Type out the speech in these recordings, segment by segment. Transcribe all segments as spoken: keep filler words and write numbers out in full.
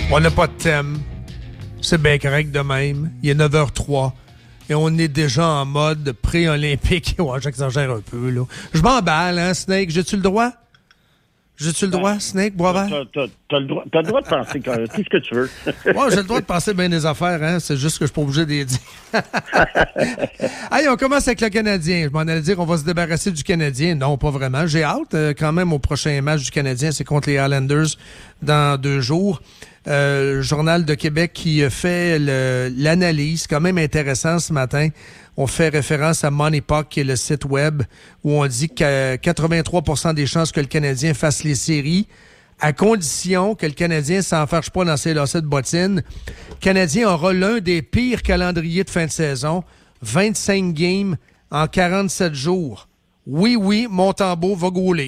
On n'a pas de thème. C'est bien correct de même. Il est neuf heures trois. Et on est déjà en mode pré-olympique. Ouais, j'exagère un peu, là. Je m'emballe, hein, Snake? J'ai-tu le droit? J'ai-tu le droit, ben, Snake, Boisvert? T'as, t'as, t'as, le droit, t'as le droit de penser que, tout ce que tu veux. Ouais, j'ai le droit de penser bien des affaires, hein. C'est juste que je suis pas obligé de les dire. Allez, on commence avec le Canadien. Je m'en allais dire qu'on va se débarrasser du Canadien. Non, pas vraiment. J'ai hâte euh, quand même au prochain match du Canadien. C'est contre les Islanders dans deux jours. Euh, le Journal de Québec qui fait le, l'analyse, quand même intéressant ce matin. On fait référence à Money Puck, qui est le site web, où on dit que quatre-vingt-trois pour cent des chances que le Canadien fasse les séries, à condition que le Canadien s'en fâche pas dans ses lacets de bottines. Le Canadien aura l'un des pires calendriers de fin de saison, vingt-cinq games en quarante-sept jours. Oui, oui, Montembeault va gauler.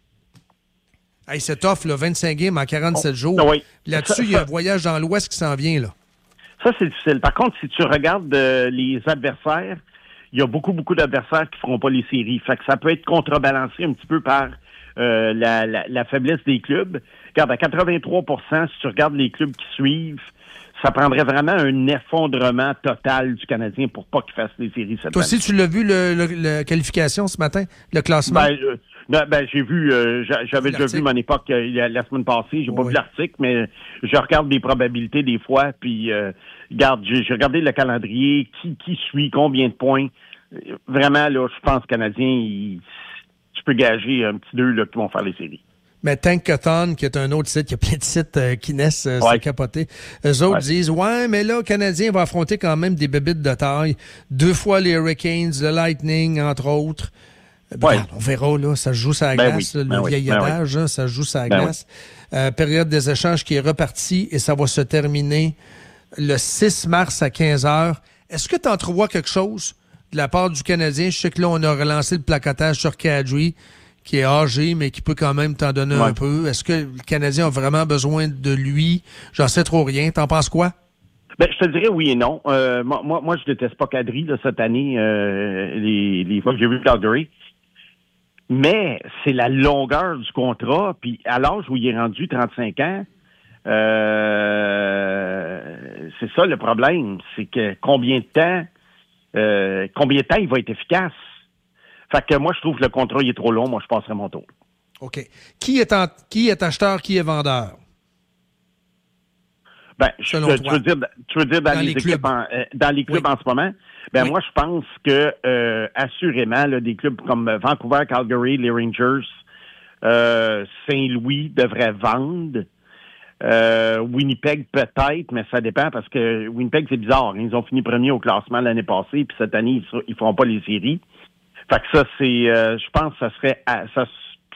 Hey, c'est tough, là, vingt-cinq games en quarante-sept oh, jours. Oui. Là-dessus, il y a un voyage dans l'Ouest qui s'en vient, là. Ça, c'est difficile. Par contre, si tu regardes euh, les adversaires, il y a beaucoup, beaucoup d'adversaires qui ne feront pas les séries. Fait que ça peut être contrebalancé un petit peu par euh, la, la, la faiblesse des clubs. Regarde, à quatre-vingt-trois pour cent, si tu regardes les clubs qui suivent, ça prendrait vraiment un effondrement total du Canadien pour pas qu'il fasse les séries cette Toi année. aussi, tu l'as vu, le, le, la qualification ce matin, le classement? Ben, euh, non, ben j'ai vu, euh, j'avais déjà vu mon époque euh, la, la semaine passée. J'ai oh, pas oui. vu l'article, mais je regarde les probabilités des fois. Puis, euh, regarde, j'ai, j'ai regardé le calendrier, qui, qui suit, combien de points. Vraiment, là, je pense que Canadien, il, tu peux gager un petit deux là, qui vont faire les séries. Mais Tankathon, qui est un autre site, il y a plein de sites euh, qui naissent, euh, ouais. c'est capoté. Eux autres ouais. disent, ouais, mais là, le Canadien va affronter quand même des bébites de taille. Deux fois les Hurricanes, le Lightning, entre autres. Ben, ouais. On verra, là, ça se joue sur la ben glace, oui. là, ben le vieil oui. adage, ben hein, ça se joue sur la ben glace. Oui. Euh, période des échanges qui est repartie et ça va se terminer le six mars à quinze heures. Est-ce que tu entrevois quelque chose de la part du Canadien? Je sais que là, on a relancé le placotage sur Kadri, qui est âgé, mais qui peut quand même t'en donner ouais. un peu. Est-ce que le Canadien a vraiment besoin de lui? J'en sais trop rien. T'en penses quoi? Ben, je te dirais oui et non. Euh, moi, moi, moi, je déteste pas Kadri là, cette année, euh, les, les fois que j'ai vu Calgary. Mais c'est la longueur du contrat, puis à l'âge où il est rendu trente-cinq ans, euh, c'est ça le problème. C'est que combien de temps, euh, combien de temps il va être efficace? Fait que moi, je trouve que le contrat il est trop long. Moi, je passerai mon tour. OK. Qui est, en, qui est acheteur, qui est vendeur? Ben, je, tu, veux dire, tu veux dire dans, dans les, les équipes en, euh, dans les clubs oui. en ce moment? Ben oui. moi, je pense que euh, assurément, là, des clubs comme Vancouver, Calgary, les Rangers, euh, Saint-Louis devraient vendre. Euh, Winnipeg peut-être, mais ça dépend parce que Winnipeg, c'est bizarre. Ils ont fini premier au classement l'année passée, puis cette année, ils ne feront pas les séries. Fait que ça, c'est, euh, je pense que ça serait, ça,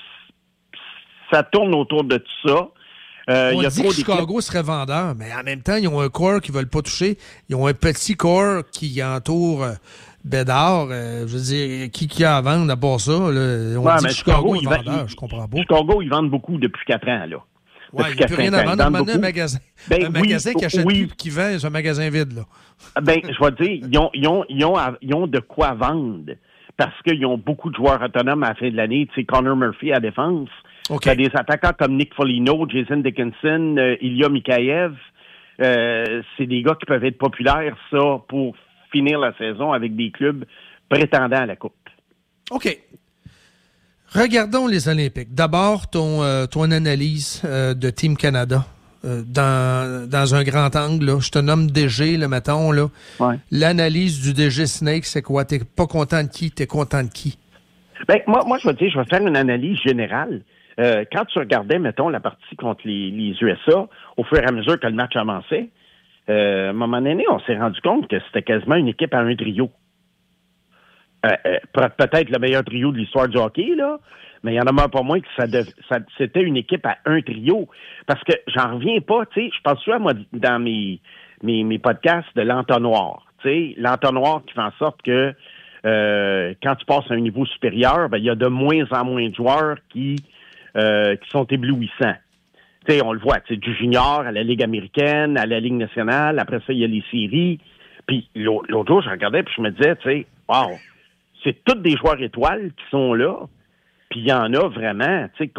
ça tourne autour de tout ça. Euh, On y a dit que Chicago serait vendeur, mais en même temps, ils ont un corps qu'ils ne veulent pas toucher. Ils ont un petit corps qui entoure euh, Bédard. Euh, je veux dire, qui, qui a à vendre à part ça? Là? On ouais, dit mais que Chicago, Chicago est vendeur, il, je comprends pas. Chicago, ils vendent beaucoup depuis quatre ans, là. Ouais, il n'y a plus rien à vendre. Demander un magasin, ben, un magasin oui, qui achète oui. plus et qui vend, c'est un magasin vide, là. Ben, je vais te dire, ils ont, ils, ont, ils, ont, ils ont de quoi vendre parce qu'ils ont beaucoup de joueurs autonomes à la fin de l'année. Tu sais, Connor Murphy à défense. Okay. T'as des attaquants comme Nick Foligno, Jason Dickinson, euh, Ilya Mikheyev. Euh, c'est des gars qui peuvent être populaires, ça, pour finir la saison avec des clubs prétendants à la Coupe. OK. Regardons les Olympiques. D'abord, ton, euh, ton analyse euh, de Team Canada euh, dans, dans un grand angle. Là. Je te nomme D G, là, mettons. Là. Ouais. L'analyse du D G Snake, c'est quoi? T'es pas content de qui? T'es content de qui? Ben, moi, moi, je vais te dire, je vais faire une analyse générale. Euh, quand tu regardais, mettons, la partie contre les, les U S A, au fur et à mesure que le match avançait, euh, à un moment donné, on s'est rendu compte que c'était quasiment une équipe à un trio. Euh, euh, peut-être le meilleur trio de l'histoire du hockey, là, mais il y en a même pas moins que ça, dev, ça c'était une équipe à un trio. Parce que j'en reviens pas, tu sais, je pense souvent, moi, dans mes, mes, mes podcasts de l'entonnoir, tu sais, l'entonnoir qui fait en sorte que euh, quand tu passes à un niveau supérieur, ben, il y a de moins en moins de joueurs qui Euh, qui sont éblouissants. Tu sais, on le voit, tu sais, du junior à la Ligue américaine, à la Ligue nationale, après ça, il y a les séries. Puis l'autre, l'autre jour, je regardais puis je me disais, tu sais, wow, c'est tous des joueurs étoiles qui sont là, puis il y en a vraiment, tu sais, qu'on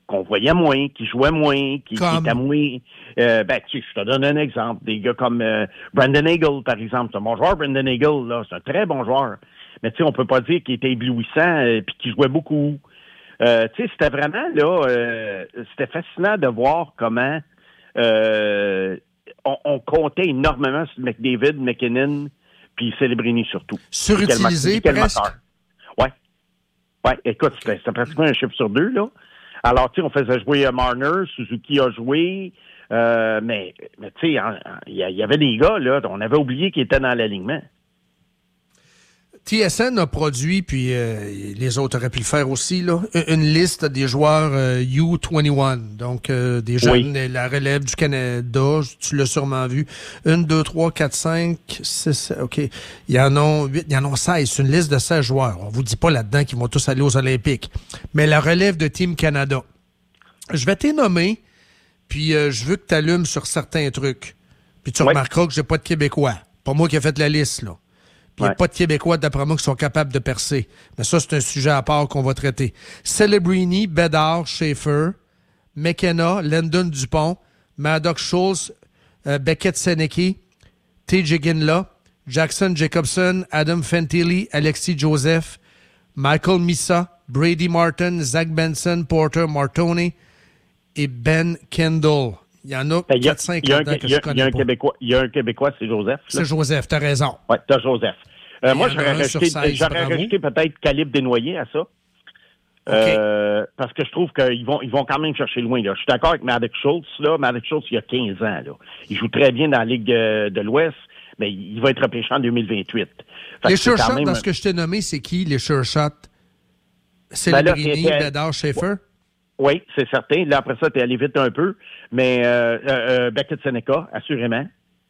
qu'on voyait moins, qui jouaient moins, qui, Comme... qui étaient moins... Euh, ben, tu sais, je te donne un exemple. Des gars comme euh, Brandon Eagle, par exemple. C'est un bon joueur, Brandon Eagle, là. C'est un très bon joueur. Mais tu sais, on peut pas dire qu'il était éblouissant et qu'il jouait beaucoup. Euh, tu sais, c'était vraiment, là, euh, c'était fascinant de voir comment euh, on, on comptait énormément sur McDavid, McKinnon, puis Celebrini surtout. Surutilisé, presque. Oui. Oui, écoute, c'était, c'était pratiquement un chiffre sur deux, là. Alors, tu sais, on faisait jouer Marner, Suzuki a joué, euh, mais, mais tu sais, il y, y avait des gars, là, on avait oublié qu'ils étaient dans l'alignement. T S N a produit, puis euh, les autres auraient pu le faire aussi, là, une liste des joueurs euh, U vingt et un, donc euh, des jeunes, oui. La relève du Canada, tu l'as sûrement vu. Une, deux, trois, quatre, cinq, six, OK. Il y en a huit, il y en a seize. C'est une liste de seize joueurs. On vous dit pas là-dedans qu'ils vont tous aller aux Olympiques. Mais la relève de Team Canada. Je vais t'y nommer, puis euh, je veux que tu allumes sur certains trucs. Puis tu oui. remarqueras que j'ai pas de Québécois. Pas moi qui ai fait la liste, là. Il n'y a ouais. pas de Québécois, d'après moi, qui sont capables de percer. Mais ça, c'est un sujet à part qu'on va traiter. Celebrini, Bedard, Schaefer, McKenna, Landon Dupont, Maddox Schultz, euh, Beckett Senecki, T J Ginla, Jackson Jacobson, Adam Fantilli, Alexis Joseph, Michael Missa, Brady Martin, Zach Benson, Porter Martoni et Ben Kendall. Il y en a ben, quatre cinq là-dedans que je connais y a un pas. Québécois, il y a un Québécois, c'est Joseph. Là. C'est Joseph, t'as raison. Oui, t'as Joseph. Euh, moi, j'aurais rajouté, seize, j'aurais rajouté peut-être Calibre Desnoyers à ça. Okay. Euh, parce que je trouve qu'ils vont, ils vont quand même chercher loin. Là. Je suis d'accord avec Maddox Schultz. Là. Maddox Schultz, il y a quinze ans. Là. Il joue très bien dans la Ligue de, de l'Ouest, mais il va être repêché en deux mille vingt-huit. Fait les sure shots, même... dans ce que je t'ai nommé, c'est qui, les sure shots? Celebrini, ben Bedard, Schaefer? Oui, c'est certain. Là, après ça, tu es allé vite un peu. Mais euh, euh, Beckett Seneca, assurément.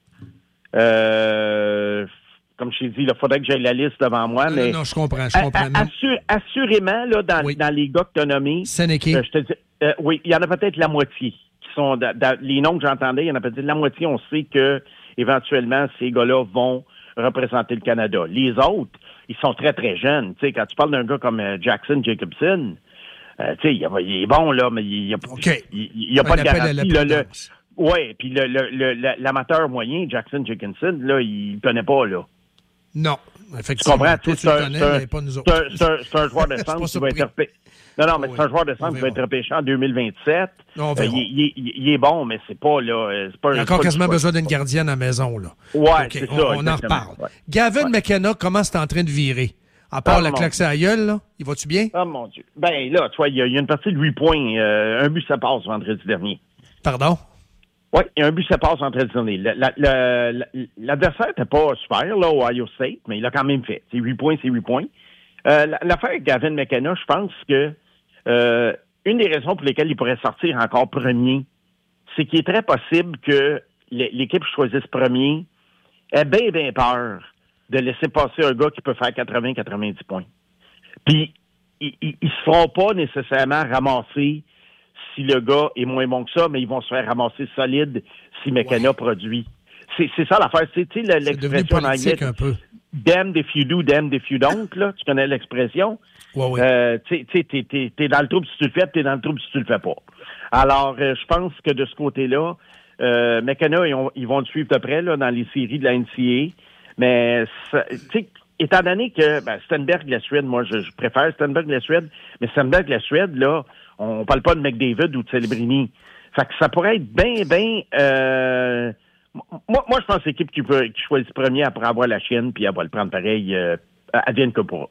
Euh, comme je t'ai dit, il faudrait que j'aie la liste devant moi. Non, mais non, je comprends. Je comprends a, assure, assurément, là, dans, oui. dans les gars que tu as nommés, euh, je te dis, euh, oui, il y en a peut-être la moitié. Qui sont dans, dans les noms que j'entendais, il y en a peut-être la moitié. On sait que éventuellement, ces gars-là vont représenter le Canada. Les autres, ils sont très, très jeunes. Tu sais, quand tu parles d'un gars comme euh, Jackson Jacobson, Euh, tu sais, il, il est bon, là, mais il n'y a, okay. il, il y a pas de garantie. Le, le, oui, puis le, le, le, l'amateur moyen, Jackson Jacobson, là, il ne connaît pas, là. Non, effectivement. Tu comprends? Toi, tu le connais, un, mais pas nous autres. C'est un, c'est un joueur de centre qui va être repêché. Non, non, mais oui. c'est un joueur de centre qui va être repêché en deux mille vingt-sept. Non, euh, il, il, il est bon, mais c'est pas, là... C'est pas, il a encore quasiment besoin d'une gardienne à la maison, là. Oui, okay, c'est on, ça. On en reparle. Ouais. Gavin ouais. McKenna, comment c'est en train de virer? À part oh, la claque à la gueule, là, il va-tu bien? Oh mon Dieu. Ben là, tu vois, il y, y a une partie de huit points. Euh, un but, ça passe vendredi dernier. Pardon? Oui, il y a un but, ça passe vendredi dernier. La, la, la, la, l'adversaire n'était pas super, là, au Ohio State, mais il l'a quand même fait. C'est huit points, c'est huit points. Euh, l'affaire avec Gavin McKenna, je pense que euh, une des raisons pour lesquelles il pourrait sortir encore premier, c'est qu'il est très possible que l'équipe choisisse premier ait bien, bien peur de laisser passer un gars qui peut faire quatre-vingts à quatre-vingt-dix points. Puis, ils ne se feront pas nécessairement ramasser si le gars est moins bon que ça, mais ils vont se faire ramasser solide si McKenna ouais. produit. C'est, c'est ça l'affaire. C'est, tu sais, l'expression en anglais. Un peu. Damned if you do, damned if you don't, là. Tu connais l'expression? Ouais, ouais. Euh, tu sais, t'es, t'es, t'es dans le trouble si tu le fais, t'es dans le trouble si tu le fais pas. Alors, euh, je pense que de ce côté-là, euh, McKenna, ils, ont, ils vont le suivre de près, là, dans les séries de la N C A A. Mais, tu sais, étant donné que ben, Stenberg, la Suède, moi, je, je préfère Stenberg, la Suède, mais Stenberg, la Suède, là, on parle pas de McDavid ou de Celebrini. Fait que ça pourrait être bien, bien... Euh, moi, moi, je pense que c'est l'équipe qui, peut, qui choisit premier après avoir la chienne, puis elle va le prendre pareil, euh, advienne que pourra.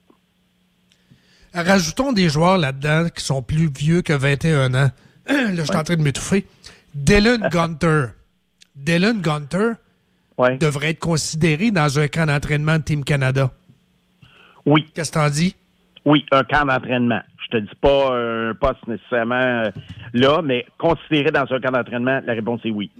Rajoutons des joueurs là-dedans qui sont plus vieux que vingt et un ans. Là, je suis ouais. en train de m'étouffer. Dylan Gunter. Dylan Gunter... Ouais. devrait être considéré dans un camp d'entraînement de Team Canada. Oui. Qu'est-ce que t'en dis? Oui, un camp d'entraînement. Je te dis pas un poste nécessairement euh, là, mais considéré dans un camp d'entraînement, la réponse est oui.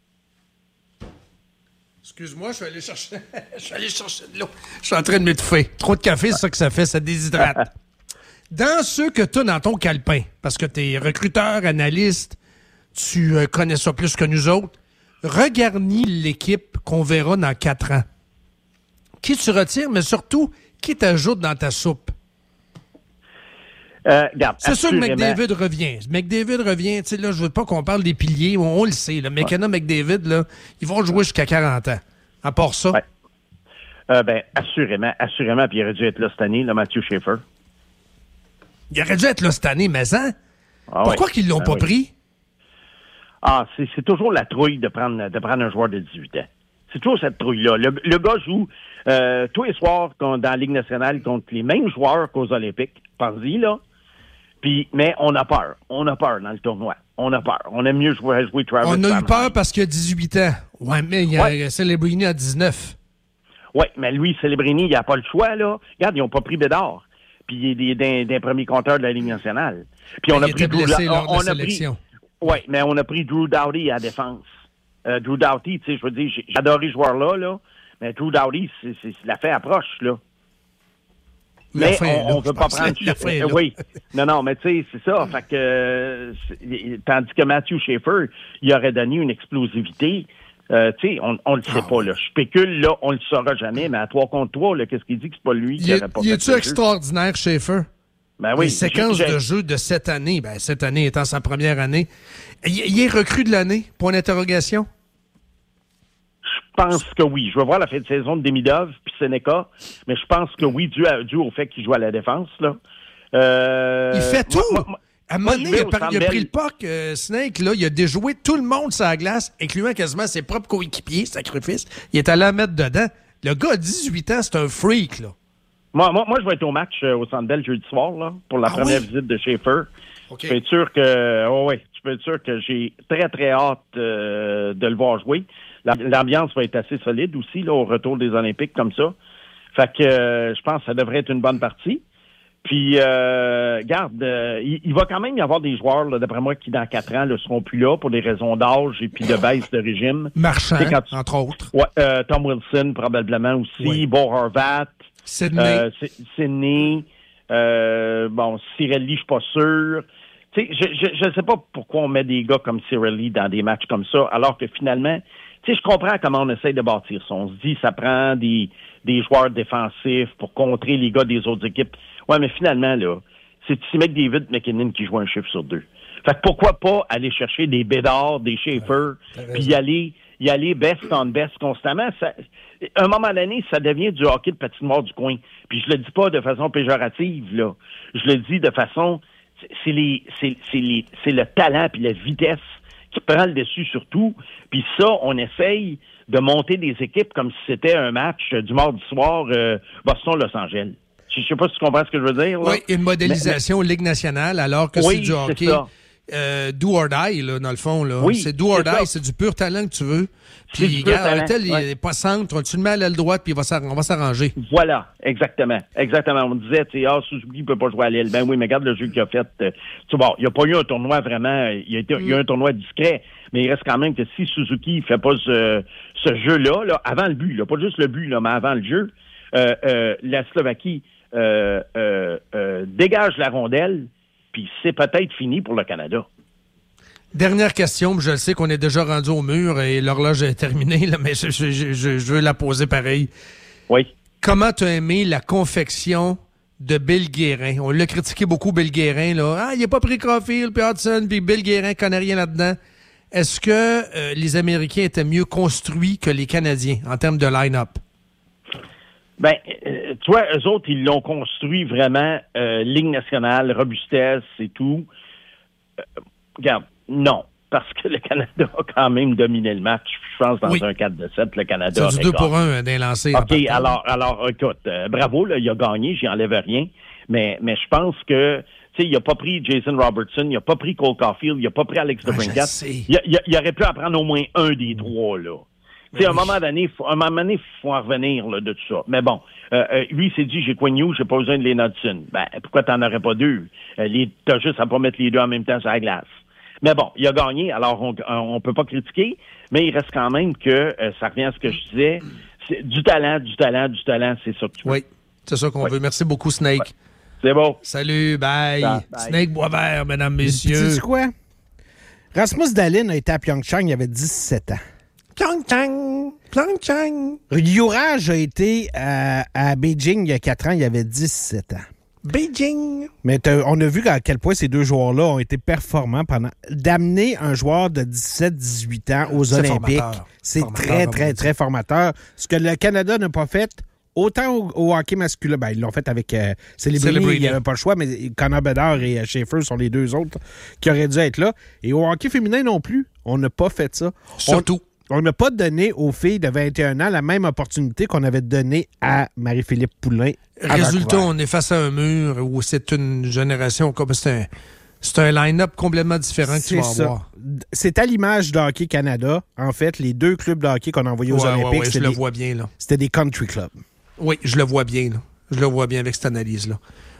Excuse-moi, je suis allé chercher, je suis allé chercher de l'eau. Je suis en train de m'étouffer. Trop de café, c'est ça que ça fait, ça déshydrate. Dans ceux que tu as dans ton calepin, parce que tu es recruteur, analyste, tu euh, connais ça plus que nous autres, regarnis l'équipe qu'on verra dans quatre ans. Qui tu retires, mais surtout, qui t'ajoute dans ta soupe? Euh, regarde, c'est sûr que assurément... McDavid revient. McDavid revient. Tu sais, là, je veux pas qu'on parle des piliers. On, on le sait. Là. McKenna, ouais. McDavid, là, ils vont jouer jusqu'à quarante ans. À part ça. Ouais. Euh, ben, assurément, assurément. Puis il aurait dû être là cette année, là, Matthew Schaefer. Il aurait dû être là cette année, mais ça. Ah, pourquoi ouais. qu'ils l'ont ah, pas oui. pris? Ah, c'est, c'est toujours la trouille de prendre, de prendre un joueur de dix-huit ans. C'est toujours cette trouille-là. Le, le gars joue euh, tous les soirs dans la Ligue nationale contre les mêmes joueurs qu'aux Olympiques. Pense-y, là. Puis, mais on a peur. On a peur dans le tournoi. On a peur. On aime mieux jouer, jouer Travis. On a Samheim. eu peur parce qu'il a dix-huit ans. Ouais, mais il y a ouais. Celebrini à dix-neuf. Oui, mais lui, Celebrini, il n'a pas le choix, là. Regarde, ils n'ont pas pris Bédard. Puis il est d'un, d'un premier compteur de la Ligue nationale. Puis on il a pris Drew Drew lors on, de on a pris. Oui, mais on a pris Drew Doughty à la défense. Euh, Drew Doughty, tu sais, je veux dire, j'ai, j'ai adoré ce joueur-là, là. Mais Drew Doughty, c'est, c'est, c'est la fin approche, là. La mais fin, on ne veut pas prendre... La fin, euh, oui. Non, non, mais tu sais, c'est ça. Fait que... Euh, tandis que Matthew Schaefer, il aurait donné une explosivité. Euh, tu sais, on ne le sait oh. pas, là. Je spécule, là, on ne le saura jamais, mais à trois contre trois, là, qu'est-ce qu'il dit que c'est pas lui qui aurait pas fait. Il est-tu extraordinaire, Schaefer? Ben oui. Les séquences de jeu de cette année, ben cette année étant sa première année, il, il est recrue de l'année, point d'interrogation? Je pense que oui. Je vais voir la fin de saison de Demidov puis Seneca, mais je pense que oui, dû, à, dû au fait qu'il joue à la défense, là. Euh, il fait tout! Moi, moi, à un moment donné, il a, par, il a pris le puck, euh, Snake, là, il a déjoué tout le monde sur la glace, incluant quasiment ses propres coéquipiers, sacrifice. Il est allé la mettre dedans. Le gars a dix-huit ans, c'est un freak, là. Moi, moi, moi, je vais être au match euh, au Centre Bell jeudi soir, là, pour la ah première oui? visite de Schaefer. Okay. Je peux être sûr que, oh, oui, je peux être sûr que j'ai très, très hâte euh, de le voir jouer. L'ambiance va être assez solide aussi, là, au retour des Olympiques, comme ça. Fait que, euh, je pense que ça devrait être une bonne partie. Puis, euh, regarde, euh, il, il va quand même y avoir des joueurs, là, d'après moi, qui, dans quatre ans, ne seront plus là pour des raisons d'âge et puis de baisse de régime. Marchand, tu... entre autres. Ouais, euh, Tom Wilson, probablement aussi. Oui. Bo Horvat. Sidney. Euh, Sidney. Euh, bon, Cirelli, je suis pas sûr. Tu sais, je ne sais pas pourquoi on met des gars comme Cirelli dans des matchs comme ça, alors que finalement, tu sais, je comprends comment on essaye de bâtir ça. On se dit, ça prend des, des joueurs défensifs pour contrer les gars des autres équipes. Ouais, mais finalement, là, c'est McDavid, McKinnon qui joue un chiffre sur deux. Fait que pourquoi pas aller chercher des Bédard, des Schaefer, puis y aller, y aller best on best constamment. Ça, à un moment donné, ça devient du hockey de patinoire du coin. Puis je le dis pas de façon péjorative, là. Je le dis de façon... C'est, les, c'est, c'est, les, c'est le talent puis la vitesse qui prend le dessus sur tout. Puis ça, on essaye de monter des équipes comme si c'était un match du mardi soir euh, Boston-Los Angeles. Je ne sais pas si tu comprends ce que je veux dire. Là. Oui, une modélisation mais, mais... Ligue nationale, alors que oui, c'est du hockey euh, do or die, là, dans le fond. Là. Oui, c'est do or die, c'est du pur talent que tu veux. Puis, regarde, un tel, ouais. il n'est pas centre, tu le mets à l'aile droite, puis il va on va s'arranger. Voilà, exactement. Exactement. On disait, tu sais, ah, Suzuki ne peut pas jouer à l'aile. Ben oui, mais regarde le jeu qu'il a fait. Euh, tu vois, il n'y a pas eu un tournoi vraiment, il y a, été, mm. il y a eu un tournoi discret, mais il reste quand même que si Suzuki ne fait pas ce, ce jeu-là, là, avant le but, là, pas juste le but, là, mais avant le jeu, euh, euh, la Slovaquie euh, euh, euh, dégage la rondelle, puis c'est peut-être fini pour le Canada. Dernière question, je le sais qu'on est déjà rendu au mur et l'horloge est terminée, là, mais je, je, je, je veux la poser pareil. Oui. Comment tu as aimé la confection de Bill Guérin? On l'a critiqué beaucoup, Bill Guérin. Là. Ah, il n'a pas pris Caulfield, puis Hudson, puis Bill Guérin connaît rien là-dedans. Est-ce que euh, les Américains étaient mieux construits que les Canadiens en termes de line-up? Ben, euh, tu vois, eux autres, ils l'ont construit vraiment, euh, Ligue nationale, robustesse et tout. Euh, regarde, non, parce que le Canada a quand même dominé le match. Je pense dans oui. un quatre à sept, le Canada c'est du deux pour un d'un lancé. OK, alors, alors, écoute, euh, bravo, là, il a gagné, j'y enlève rien, mais, mais je pense que, tu sais, il n'a pas pris Jason Robertson, il n'a pas pris Cole Caulfield, il n'a pas pris Alex DeBrincat. Ah, il, il, il aurait pu en prendre au moins un des trois, là. Tu sais, à un moment donné, faut, à un moment donné, faut en revenir là, de tout ça. Mais bon, euh, euh, lui, il s'est dit, j'ai Quinn Hughes, j'ai pas besoin de Lane Hudson. Ben, pourquoi t'en aurais pas deux? Euh, les, t'as juste à pas mettre les deux en même temps sur la glace. Mais bon, il a gagné, alors on, on peut pas critiquer, mais il reste quand même que, euh, ça revient à ce que je disais, c'est du talent, du talent, du talent, c'est ça que tu veux. Oui, c'est ça qu'on oui. veut. Merci beaucoup, Snake. Ouais. C'est bon. Salut, bye. bye. Snake Boisvert, mesdames, messieurs. Tu sais quoi? Rasmus Dahlin a été à Pyeongchang, il avait dix-sept ans. Pyeongchang, Pyeongchang. Juraj a été à, à Beijing il y a quatre ans, il avait dix-sept ans. Beijing! Mais on a vu à quel point ces deux joueurs-là ont été performants pendant... D'amener un joueur de dix-sept dix-huit ans aux c'est Olympiques, formateur. c'est Formateur, très, très, très formateur. Ce que le Canada n'a pas fait, autant au, au hockey masculin, ben, ils l'ont fait avec euh, Celebrity, il n'y avait pas le choix, mais Connor Bedard et euh, Schaefer sont les deux autres qui auraient dû être là. Et au hockey féminin non plus, on n'a pas fait ça. Surtout. On n'a pas donné aux filles de vingt et un ans la même opportunité qu'on avait donnée à Marie-Philippe Poulin. Résultat, on est face à un mur où c'est une génération comme c'est un, c'est un line-up complètement différent que c'est tu vas ça. avoir. C'est à l'image de Hockey Canada. En fait, les deux clubs de hockey qu'on a envoyés aux ouais, Olympiques, ouais, ouais, c'était, je le des, vois bien, là. c'était des country clubs. Oui, je le vois bien. Là. Je le vois bien avec cette analyse-là.